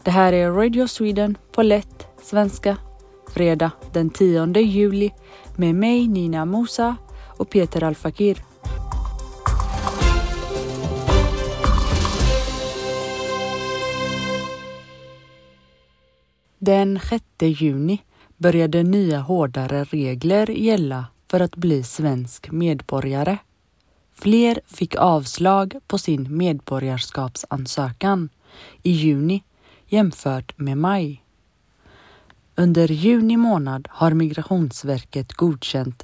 Det här är Radio Sweden på lätt svenska. Fredag den 10 juli med mig Nina Musa och Peter Al-Fakir. Den 6 juni började nya hårdare regler gälla för att bli svensk medborgare. Fler fick avslag på sin medborgarskapsansökan i juni jämfört med maj. Under juni månad har Migrationsverket godkänt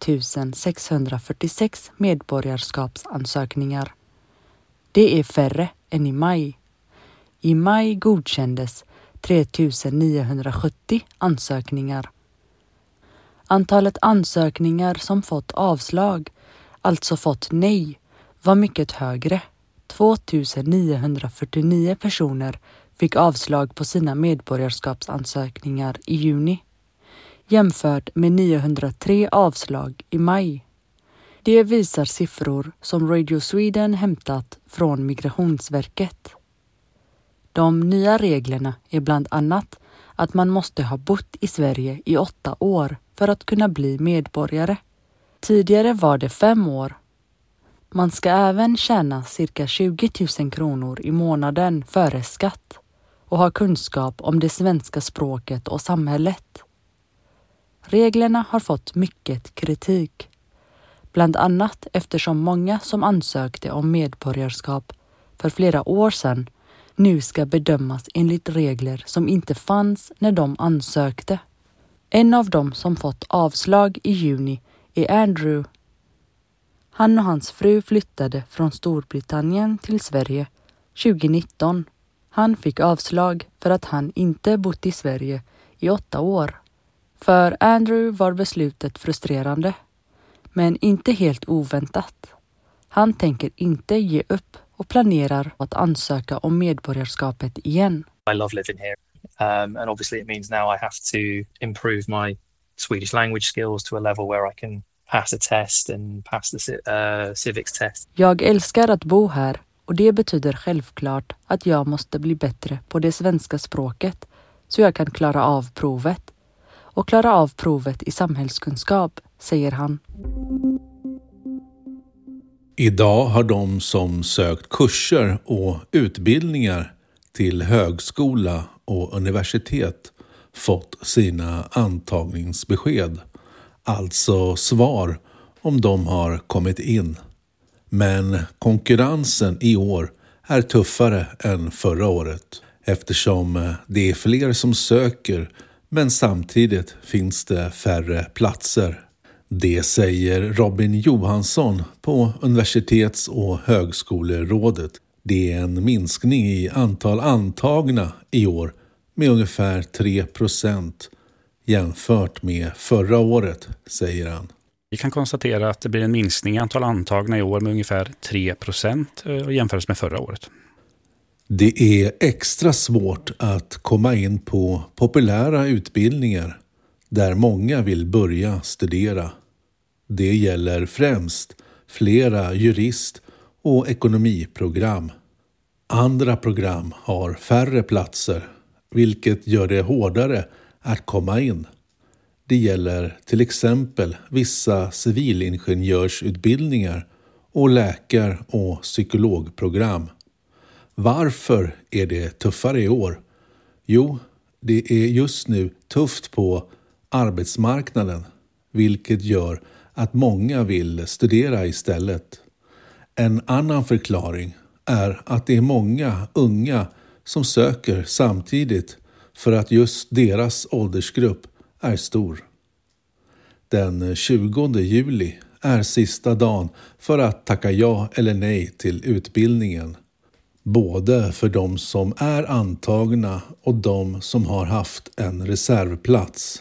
1646 medborgarskapsansökningar. Det är färre än i maj. I maj godkändes 3970 ansökningar. Antalet ansökningar som fått avslag, alltså fått nej, var mycket högre. 2949 personer fick avslag på sina medborgarskapsansökningar i juni, jämfört med 903 avslag i maj. Det visar siffror som Radio Sweden hämtat från Migrationsverket. De nya reglerna är bland annat att man måste ha bott i Sverige i 8 år för att kunna bli medborgare. Tidigare var det 5 år. Man ska även tjäna cirka 20 000 kronor i månaden före skatt och ha kunskap om det svenska språket och samhället. Reglerna har fått mycket kritik. Bland annat eftersom många som ansökte om medborgarskap för flera år sedan nu ska bedömas enligt regler som inte fanns när de ansökte. En av dem som fått avslag i juni är Andrew. Han och hans fru flyttade från Storbritannien till Sverige 2019. Han fick avslag för att han inte bott i Sverige i 8 år. För Andrew var beslutet frustrerande, men inte helt oväntat. Han tänker inte ge upp och planerar att ansöka om medborgarskapet igen. I love living here, and obviously it means now I have to improve my Swedish language skills to a level where I can pass a test and pass the civics test. Jag älskar att bo här och det betyder självklart att jag måste bli bättre på det svenska språket så jag kan klara av provet. Och klara av provet i samhällskunskap, säger han. Idag har de som sökt kurser och utbildningar till högskola och universitet fått sina antagningsbesked, alltså svar om de har kommit in. Men konkurrensen i år är tuffare än förra året eftersom det är fler som söker men samtidigt finns det färre platser. Det säger Robin Johansson på Universitets- och högskolerådet. Det är en minskning i antal antagna i år med ungefär 3% jämfört med förra året, säger han. Vi kan konstatera att det blir en minskning i antal antagna i år med ungefär 3% och jämförs med förra året. Det är extra svårt att komma in på populära utbildningar där många vill börja studera. Det gäller främst flera jurist- och ekonomiprogram. Andra program har färre platser, vilket gör det hårdare att komma in. Det gäller till exempel vissa civilingenjörsutbildningar och läkar- och psykologprogram. Varför är det tuffare i år? Jo, det är just nu tufft på arbetsmarknaden, vilket gör att många vill studera istället. En annan förklaring är att det är många unga som söker samtidigt för att just deras åldersgrupp är stor. Den 20 juli är sista dagen för att tacka ja eller nej till utbildningen. Både för de som är antagna och de som har haft en reservplats.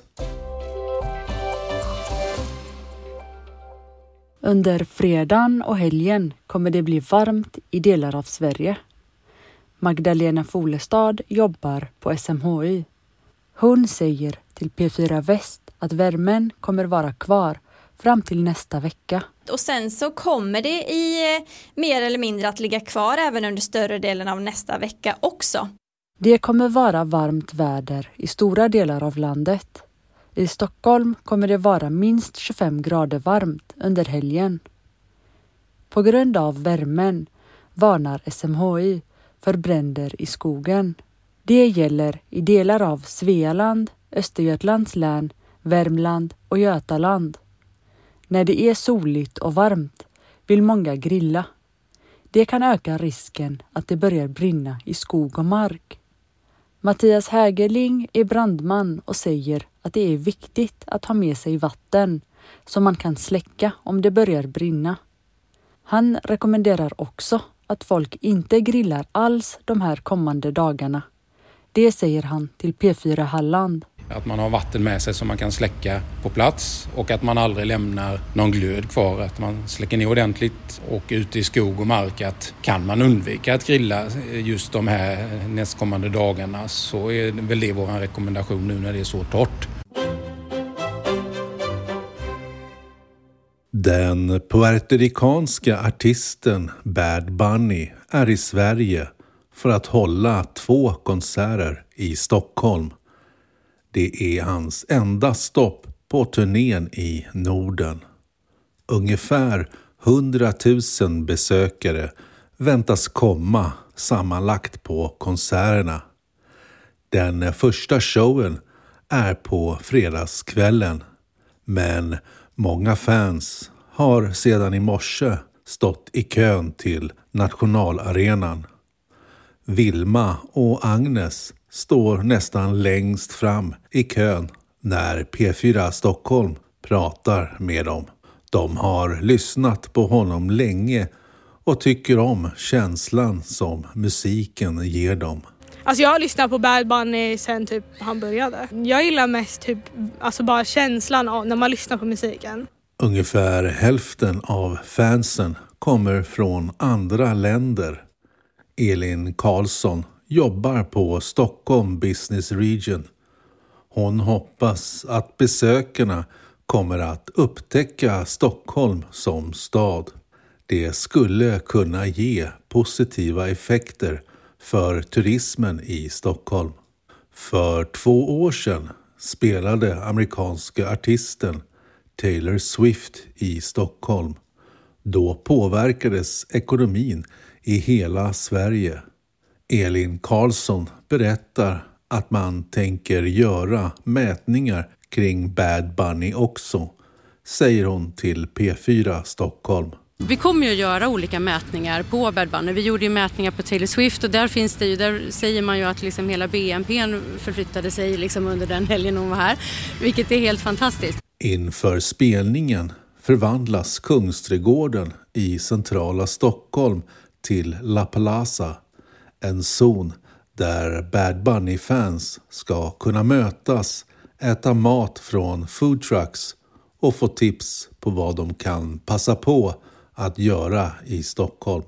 Under fredagen och helgen kommer det bli varmt i delar av Sverige. Magdalena Folestad jobbar på SMHI. Hon säger till P4 Väst att värmen kommer vara kvar fram till nästa vecka. Och sen så kommer det mer eller mindre att ligga kvar även under större delen av nästa vecka också. Det kommer vara varmt väder i stora delar av landet. I Stockholm kommer det vara minst 25 grader varmt under helgen. På grund av värmen varnar SMHI för bränder i skogen. Det gäller i delar av Svealand, Östergötlands län, Värmland och Götaland. När det är soligt och varmt vill många grilla. Det kan öka risken att det börjar brinna i skog och mark. Mattias Hägerling är brandman och säger att det är viktigt att ha med sig vatten som man kan släcka om det börjar brinna. Han rekommenderar också att folk inte grillar alls de här kommande dagarna. Det säger han till P4 Halland. Att man har vatten med sig som man kan släcka på plats och att man aldrig lämnar någon glöd kvar. Att man släcker ner ordentligt och ute i skog och mark att kan man undvika att grilla just de här nästkommande dagarna så är väl det vår rekommendation nu när det är så torrt. Den puertoricanska artisten Bad Bunny är i Sverige för att hålla 2 konserter i Stockholm. Det är hans enda stopp på turnén i Norden. Ungefär 100 000 besökare väntas komma sammanlagt på konserterna. Den första showen är på fredagskvällen, men många fans har sedan i morse stått i kön till Nationalarenan. Vilma och Agnes står nästan längst fram i kön när P4 Stockholm pratar med dem. De har lyssnat på honom länge och tycker om känslan som musiken ger dem. Alltså jag har lyssnat på Bad Bunny sen typ han började. Jag gillar mest typ alltså bara känslan av när man lyssnar på musiken. Ungefär hälften av fansen kommer från andra länder. Elin Karlsson jobbar på Stockholm Business Region. Hon hoppas att besökarna kommer att upptäcka Stockholm som stad. Det skulle kunna ge positiva effekter för turismen i Stockholm. För 2 år sedan spelade amerikanska artisten Taylor Swift i Stockholm. Då påverkades ekonomin i hela Sverige. Elin Karlsson berättar att man tänker göra mätningar kring Bad Bunny också, säger hon till P4 Stockholm. Vi kommer ju att göra olika mätningar på Bad Bunny. Vi gjorde ju mätningar på Taylor Swift och där finns det ju, där säger man ju att liksom hela BNP förflyttade sig liksom under den helgen hon var här, vilket är helt fantastiskt. Inför spelningen förvandlas Kungsträdgården i centrala Stockholm till La Plaza, en zon där Bad Bunny-fans ska kunna mötas, äta mat från food trucks och få tips på vad de kan passa på att göra i Stockholm.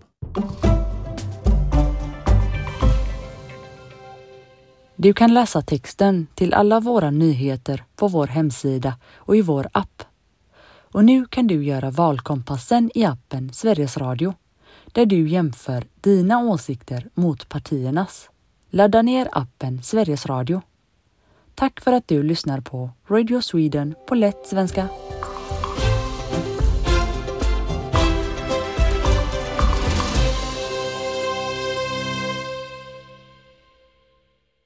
Du kan läsa texten till alla våra nyheter på vår hemsida och i vår app. Och nu kan du göra valkompassen i appen Sveriges Radio, där du jämför dina åsikter mot partiernas. Ladda ner appen Sveriges Radio. Tack för att du lyssnar på Radio Sweden på lätt svenska.